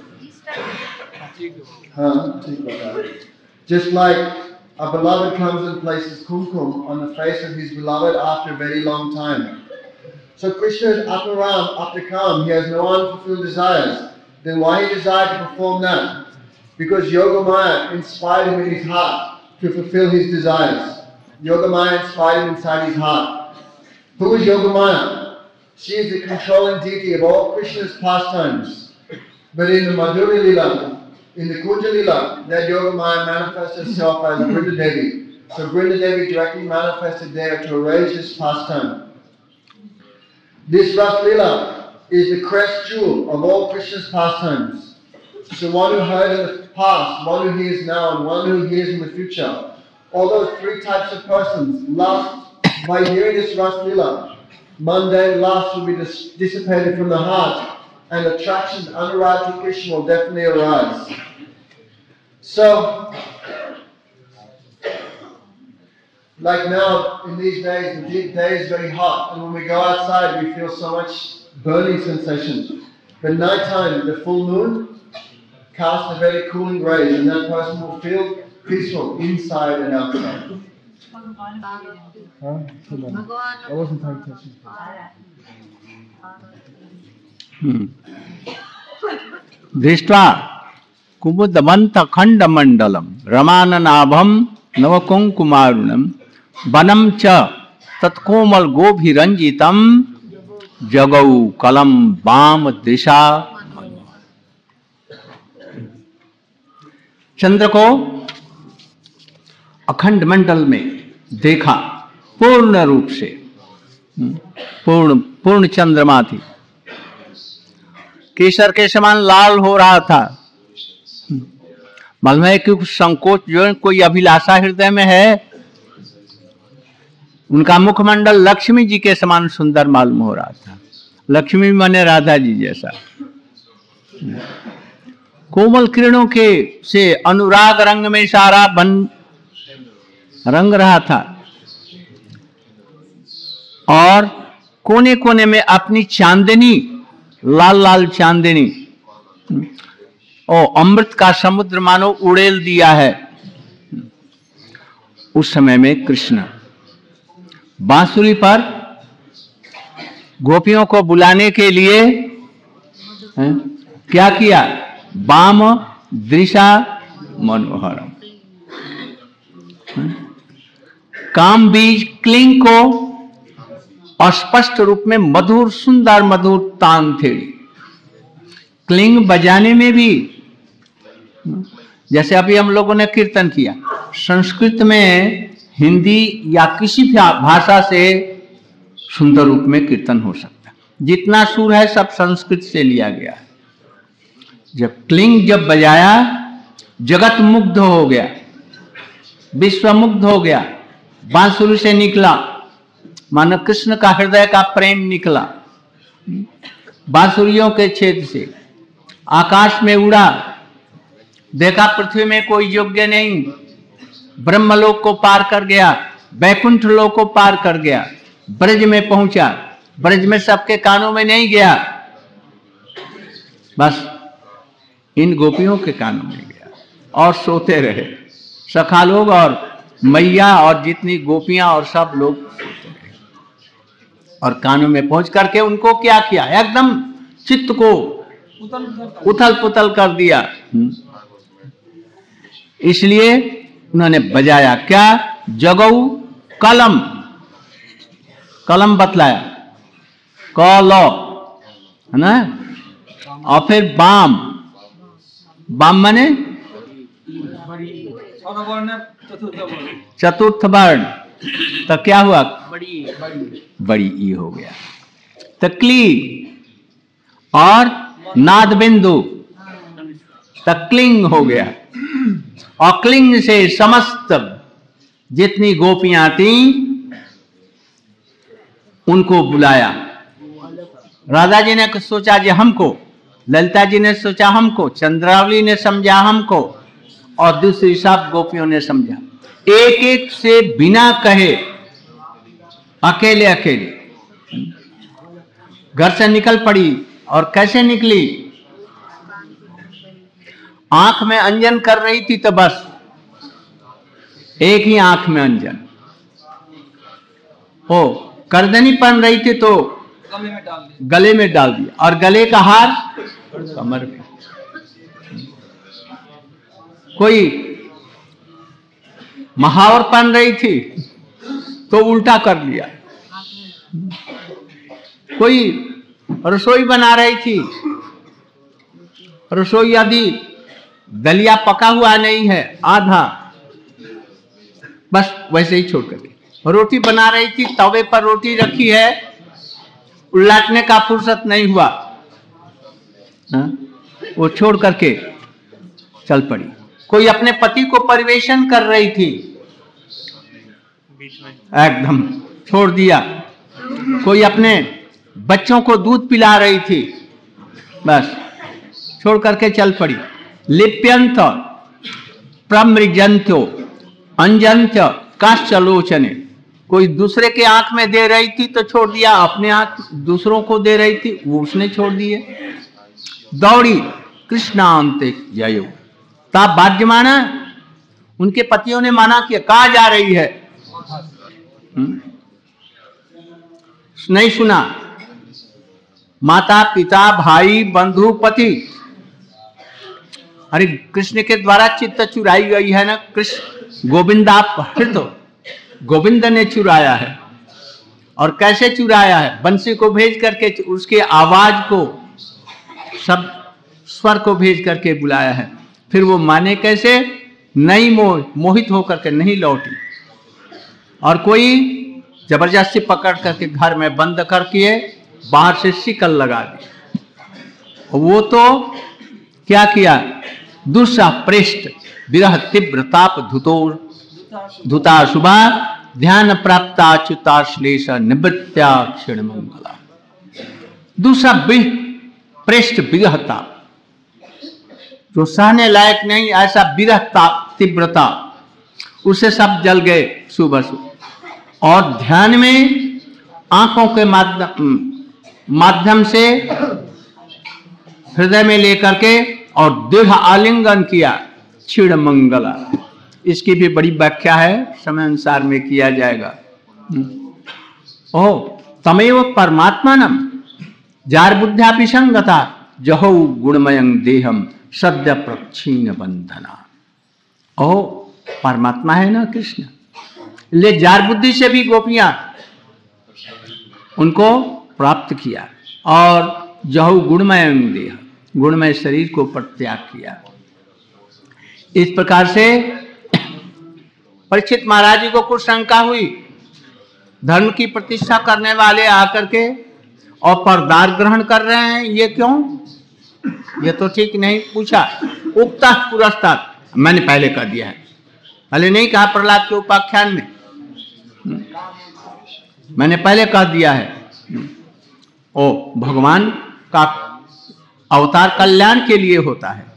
Huh? Just like a beloved comes and places kumkum on the face of his beloved after a very long time. So Krishna is Atmaram, Aptakam, he has no unfulfilled desires. Then why he desired to perform that? Because Yogamaya inspired him in his heart to fulfill his desires. Yogamaya inspired him inside his heart. Who is Yogamaya? She is the controlling deity of all Krishna's pastimes. But in the Madhuri Lila, in the Kunja Lila, that Yogamaya manifests herself as Brinda Devi. So Brinda Devi directly manifested there to arrange this pastime. This Ras Lila is the crest jewel of all Krishna's pastimes. So one who heard in the past, one who hears now, and one who hears in the future. All those three types of persons, lust, by hearing this Ras Lila, mundane lust will be dis- dissipated from the heart, and attraction, anurag to Krishna will definitely arise. So, like now, in these days, the day is very hot, and when we go outside, we feel so much burning sensation. But nighttime, the full moon casts a very cooling rays, and that person will feel peaceful inside and outside. Huh? I wasn't paying attention. दृष्ट्वा कुमुदमंत खंड मंडलम रमाननाभम नवकुंकुमारुणम वनम च तत्कोमल गोभिरंजितम जगौ कलम वाम दिशा। चंद्र को अखंड मंडल में देखा, पूर्ण रूप से, पूर्ण पूर्ण चंद्रमा थी, केसर के समान लाल हो रहा था। मालूम है कि कुछ संकोच जो है, कोई अभिलाषा हृदय में है। उनका मुखमंडल लक्ष्मी जी के समान सुंदर मालूम हो रहा था। लक्ष्मी माने राधा जी जैसा। कोमल किरणों के से अनुराग रंग में सारा बन रंग रहा था और कोने कोने में अपनी चांदनी, लाल लाल चांदनी और अमृत का समुद्र मानो उड़ेल दिया है। उस समय में कृष्ण बांसुरी पर गोपियों को बुलाने के लिए है, क्या किया? वाम दृशा मनोहरम, काम बीज क्लिंग को स्पष्ट रूप में मधुर सुंदर मधुर तान थेड़ी। क्लिंग बजाने में भी, जैसे अभी हम लोगों ने कीर्तन किया, संस्कृत में, हिंदी या किसी भी भाषा से सुंदर रूप में कीर्तन हो सकता है। जितना सुर है सब संस्कृत से लिया गया है। जब क्लिंग जब बजाया, जगत मुग्ध हो गया, विश्व मुग्ध हो गया। बांसुरी से निकला मानो कृष्ण का हृदय का प्रेम निकला। बांसुरियों के छेद से आकाश में उड़ा, देखा पृथ्वी में कोई योग्य नहीं, ब्रह्मलोक को पार कर गया, बैकुंठ लोक को पार कर गया, ब्रज में पहुंचा। ब्रज में सबके कानों में नहीं गया, बस इन गोपियों के कानों में गया और सोते रहे। सखा लोग और मैया और जितनी गोपियां और सब लोग सोते रहे और कानों में पहुंच करके उनको क्या किया? एकदम चित्त को उथल पुथल कर दिया। इसलिए उन्होंने बजाया क्या? जगऊ कलम, कलम बतलाया, कलो है ना, और फिर बाम, बाम माने चतुर्थ वर्ण। तो क्या हुआ? बड़ी बड़ी ई हो गया। तकली और नाद बिंदु तकलिंग हो गया। और क्लिंग से समस्त जितनी गोपियां थी उनको बुलाया। राधा जी ने सोचा जी हमको, ललिता जी ने सोचा हमको, चंद्रावली ने समझा हमको, और दूसरी सब गोपियों ने समझा। एक एक से बिना कहे, अकेले अकेले घर से निकल पड़ी। और कैसे निकली? आंख में अंजन कर रही थी तो बस एक ही आंख में अंजन हो, करदनी पहन रही थी तो गले में डाल दिया, गले में डाल दिया, और गले का हार कमर में। कोई महावर पहन रही थी तो उल्टा कर लिया। कोई रसोई बना रही थी, रसोई आदि दलिया पका हुआ नहीं है, आधा, बस वैसे ही छोड़ करके। रोटी बना रही थी, तवे पर रोटी रखी है, उलटने का फुर्सत नहीं हुआ, हा? वो छोड़ करके चल पड़ी। कोई अपने पति को परिवेशन कर रही थी, एकदम छोड़ दिया। कोई अपने बच्चों को दूध पिला रही थी, बस छोड़ करके चल पड़ी। लिप्यंत प्रमृजंत्यो अंजंत्य काश्चलोचने, कोई दूसरे के आंख में दे रही थी तो छोड़ दिया, अपने आंख दूसरों को दे रही थी वो उसने छोड़ दिए। दौड़ी कृष्णांते जयो ता बाध्यमाना, उनके पतियों ने माना कि कहाँ जा रही है, हुँ? नहीं सुना। माता पिता भाई बंधु पति, अरे कृष्ण के द्वारा चित्त चुराई गई है ना। कृष्ण गोविंद आप हृत, गोविंद ने चुराया है। और कैसे चुराया है? बंसी को भेज करके, उसके आवाज को, सब स्वर को भेज करके बुलाया है। फिर वो माने कैसे? नहीं मोह मोहित होकर के नहीं लौटी, और कोई जबरदस्ती पकड़ करके घर में बंद करके बाहर से शिकल लगा दी। वो तो क्या किया? दूसरा पृष्ठ विरह तीव्र ताप धुतो धुता शुभा ध्यान प्राप्ता च्युताश्लेष निवृत्त्या क्षीण मंगला। दूसरा पृष्ठ विरह ताप, जो सहने लायक नहीं, ऐसा विरह ताप तीव्रता, उससे सब जल गए सुबह सुबह। और ध्यान में आंखों के माध्यम माध्यम से हृदय में लेकर के और दृढ़ आलिंगन किया क्षीण मंगला। इसकी भी बड़ी व्याख्या है, समय अनुसार में किया जाएगा। ओ तमेव परमात्मानम जार बुद्ध्या विसंगता जहो गुणमयं देहम सद्य प्रक्षीण बंधना। ओ परमात्मा है ना कृष्ण, ले जार बुद्धि से भी गोपियां उनको प्राप्त किया और जहु गुणमय देह, गुणमय शरीर को परित्याग किया। इस प्रकार से परीक्षित महाराज जी को कुछ शंका हुई, धर्म की प्रतिष्ठा करने वाले आकर के और परदार ग्रहण कर रहे हैं, ये क्यों, ये तो ठीक नहीं। पूछा उक्ता पुरस्तात्, मैंने पहले कह दिया है, पहले नहीं कहा प्रहलाद के उपाख्यान में, मैंने पहले कह दिया है। ओ भगवान का अवतार कल्याण के लिए होता है,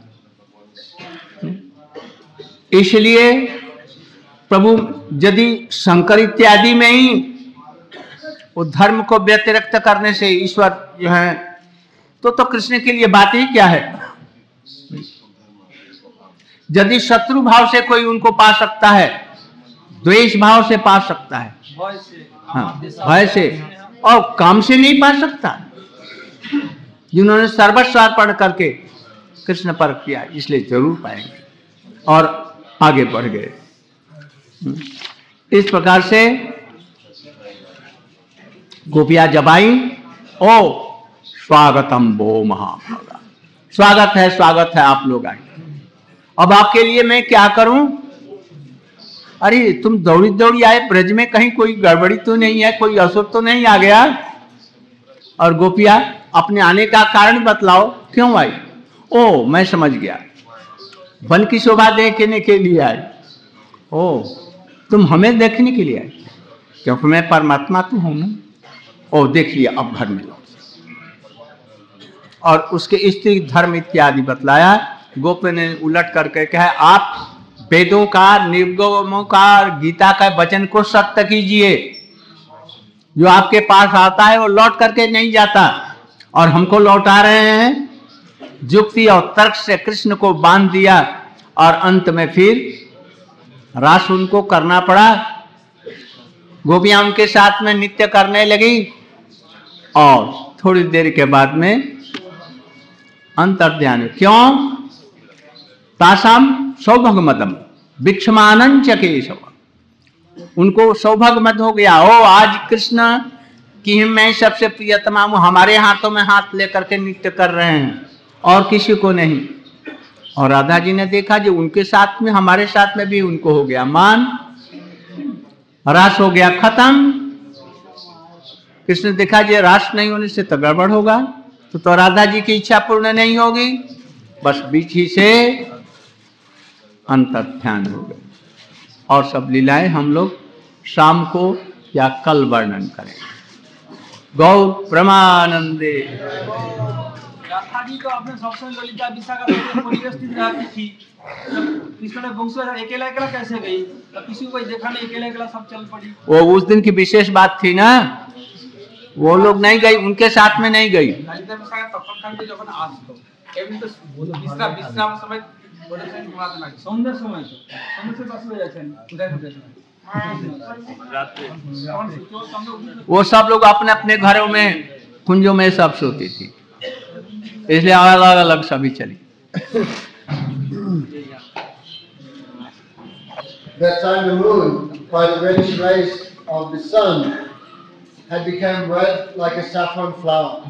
इसलिए प्रभु यदि शंकर इत्यादि में ही वो धर्म को व्यतिरिक्त करने से ईश्वर जो है, तो तो कृष्ण के लिए बात ही क्या है। यदि शत्रु भाव से कोई उनको पा सकता है, द्वेष भाव से पा सकता है, हाँ भय से, और काम से नहीं पा सकता। जिन्होंने सर्वस्व अर्पण करके कृष्ण पर किया, इसलिए जरूर पाएंगे और आगे बढ़ गए। इस प्रकार से गोपिया जब आई, ओ स्वागतम वो महाभागा, स्वागत है स्वागत है, आप लोग आए, अब आपके लिए मैं क्या करूं। अरे तुम दौड़ी दौड़ी आए ब्रज में, कहीं कोई गड़बड़ी तो नहीं है, कोई असुर तो नहीं आ गया। और गोपिया अपने आने का कारण बतलाओ, क्यों आई। ओ मैं समझ गया, वन की शोभा देखने के लिए आए। ओ तुम हमें देखने के लिए आए, क्योंकि मैं परमात्मा तो हूं ना। ओ देख लिया, अब घर में लो। और उसके स्त्री धर्म इत्यादि बतलाया। गोपी ने उलट करके कहा, आप वेदों का, निर्गमों का, गीता का वचन को सत्य कीजिए। जो आपके पास आता है वो लौट करके नहीं जाता, और हमको लौटा रहे हैं। युक्ति और तर्क से कृष्ण को बांध दिया और अंत में फिर रास उनको करना पड़ा। गोपियां उनके साथ में नृत्य करने लगी और थोड़ी देर के बाद में अंतर्ध्यान। क्यों? तासाम सौभाग्य मदम भिक्षमानं च केशव, उनको सौभाग्य मत हो गया। ओ आज कृष्ण की मैं सबसे प्रियतमा हूं, हमारे हाथों में हाथ लेकर के नृत्य कर रहे हैं और किसी को नहीं। और राधा जी ने देखा जो उनके साथ में, हमारे साथ में भी उनको हो गया मान, रास हो गया खत्म। कृष्ण देखा जो रास नहीं होने से तो गड़बड़ होगा, तो, तो राधा जी की इच्छा पूर्ण नहीं होगी। बस बीच ही से अंतर्ध्यान हो गए। और सब लीलाएं हम लोग शाम को या कल वर्णन करेंगे। गौर प्रमानंदे। राधा जी तो आपने सबसे ललिता विशाखा में परिवस्थित रहती थी, कृष्ण ने वंशज अकेला अकेला कैसे गई? तो किसी को देखा नहीं, अकेला अकेला सब चल पड़ी। वो उस दिन की विशेष बात थी ना, वो लोग नहीं गई, उनके साथ में नहीं गई। ललिता विशाखा तब खान যখন আসতো এমনি তো বিশ্রাম বিশ্রাম সময় বলেছেন ঘুমাতে না, সন্ধ্যার সময় তো সন্ধ্যা থেকে আসলে যাচ্ছেন কোথায় কোথায় वो सब लोग अपने अपने घरों में कुंजों में सब सोती थी, इसलिए अलग अलग सभी चली। That time the moon, by the reddish rays of the sun, had become red like a saffron flower.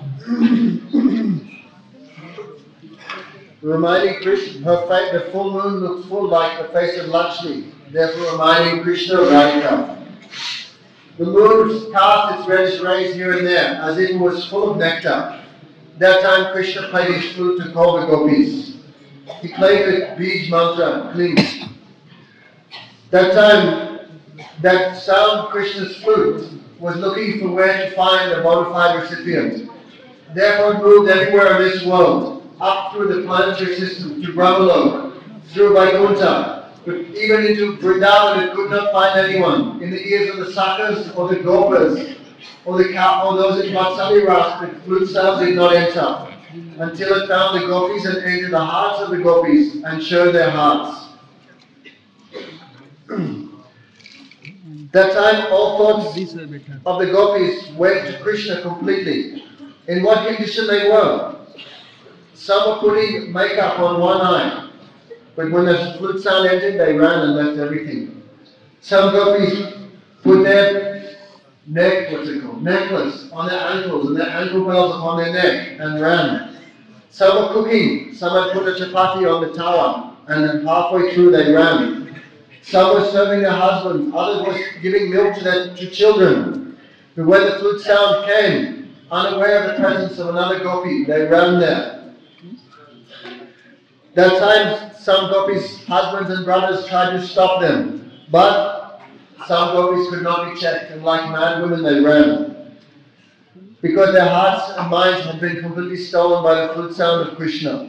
Reminding Krishna, her face, the full moon looked full like the face of Lakshmi, therefore reminding Krishna of Radhika. The moon cast its reddish rays here and there, as if it was full of nectar. That time Krishna played his flute to call the gopis. he played the Bij mantra, clean. That time, that sound Krishna's flute was looking for where to find a bona fide recipient. Therefore it moved everywhere in this world, up through the planetary system, to Brahmalok, through Vaikuntha, but even into Vrindavan it could not find anyone. In the ears of the Sakhas or the Gopas, or the cow, or those in Vatsali Ras, the flute sound did not enter, until it found the Gopis and entered the hearts of the Gopis and showed their hearts. That time all thoughts of the Gopis went to Krishna completely. In what condition they were? Some were putting makeup on one eye, but when the flute sound entered, they ran and left everything. Some Gopis put their neck, what's it called, necklace on their ankles and their ankle bells upon their neck and ran. Some were cooking. Some had put a chapati on the tower and then halfway through they ran. Some were serving their husbands. Others were giving milk to their to children. But when the flute sound came, unaware of the presence of another gopi, they ran there. That time, some gopis' husbands and brothers tried to stop them, but some gopis could not be checked, and like mad women, they ran. Because their hearts and minds had been completely stolen by the flute sound of Krishna.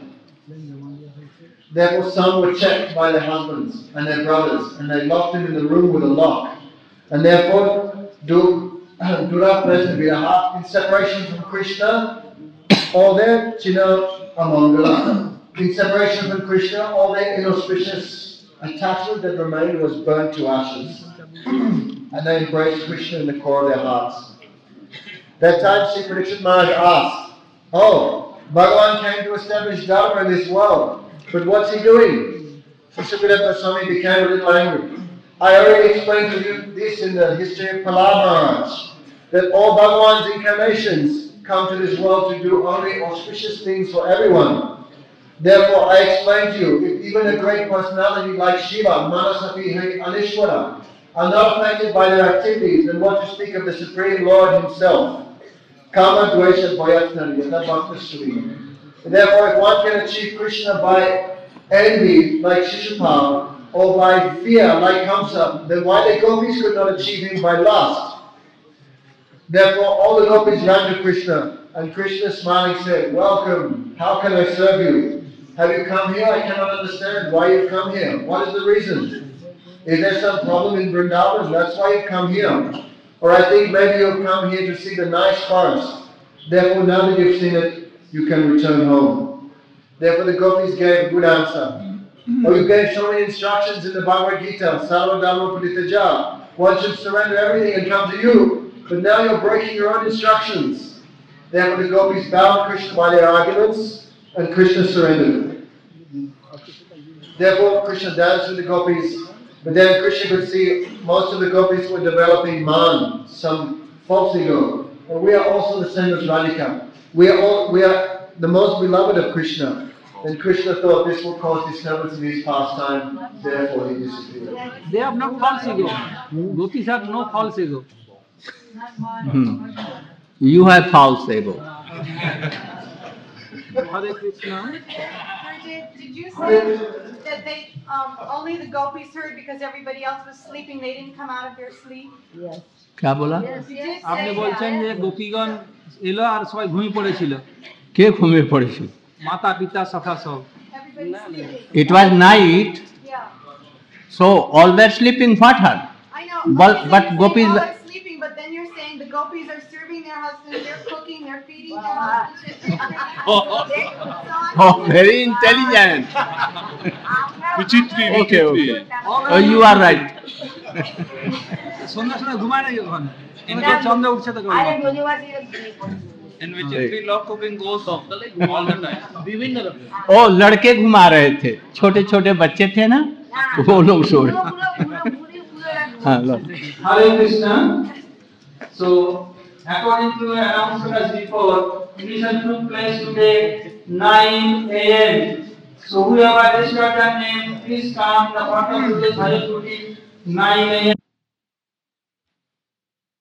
Therefore, some were checked by their husbands and their brothers, and they locked them in the room with a lock. And therefore, Dura Prasna Viraha, in separation from Krishna, all their China Amangala. In separation from Krishna, all their inauspicious attachment that remained was burnt to ashes. And they embraced Krishna in the core of their hearts. That time, Sri Parikshit Maharaj asked, "Oh, Bhagavan came to establish Dharma in this world. But what's he doing?" So Sukadeva Goswami became a little angry. I already explained to you this in the history of Prahlad Maharaj, that all Bhagavan's incarnations come to this world to do only auspicious things for everyone. Therefore, I explained to you, if even a great personality like Shiva, Manasapi, Anishwara, are not affected by their activities, then what to speak of the Supreme Lord Himself? Kama Dvesha Bhayatnani, Yatha Bhakta Suri. Therefore, if one can achieve Krishna by envy, like Shishupal, or by fear, like Kamsa, then why the gopis could not achieve him by lust? Therefore, all the gopis ran to Krishna, and Krishna smiling said, "Welcome, how can I serve you? Have you come here? I cannot understand why you've come here. What is the reason? Is there some problem in Vrindavan? That's why you've come here. Or I think maybe you've come here to see the nice forest. Therefore, now that you've seen it, you can return home." Therefore the gopis gave a good answer. Or you gave so many instructions in the Bhagavad Gita, Sarva Dhamma Praditaja. One should surrender everything and come to you, but now you're breaking your own instructions. Therefore the gopis bound Krishna by their arguments, and Krishna surrendered. Therefore Krishna danced with the gopis, but then Krishna could see most of the gopis were developing man, some false ego. And we are also the same as Radhika. We are all, we are the most beloved of Krishna. Then Krishna thought this will cause disturbance in his pastime, therefore he disappeared. They have no false ego. Gopis have no false ego. Hmm. You have false ego. Hare Krishna. Did, did you say that they um, only the gopis heard because everybody else was sleeping? They didn't come out of their sleep. Yes. क्या बोला? Did you আপনি say বলছেন যে that? গোপীগণ এলো আর সবাই ঘুমিয়ে পড়েছিল, কে ঘুমিয়ে পড়েছিল? মাতা পিতা সখা সব। Everybody's sleeping. It was night, Yeah. so all were sleeping. What her? I know. But- okay, so but you're saying gopis- all are sleeping, but then you're saying the gopis are serving their husbands, they're cooking, they're feeding their husbands. They- so Oh, I'm- very intelligent. Vichitri, Okay, Vichitri. okay. Oh, you are right. সন্ধ্যার সময় ঘুমায় নাকি ওখানে? এমনি চন্দ্র উঠছে তো I am university of Greenwood. In which three love cooking goes all the time. বিভিন্ন রকম। ओ लड़के घुमा रहे थे, छोटे छोटे बच्चे थे ना, वो लोग सो रहे। हाँ, लो। Hare Krishna. So, according to announcement as before, ignition took place today nine A M So whoever registered their name, please come. The photo today is nine A M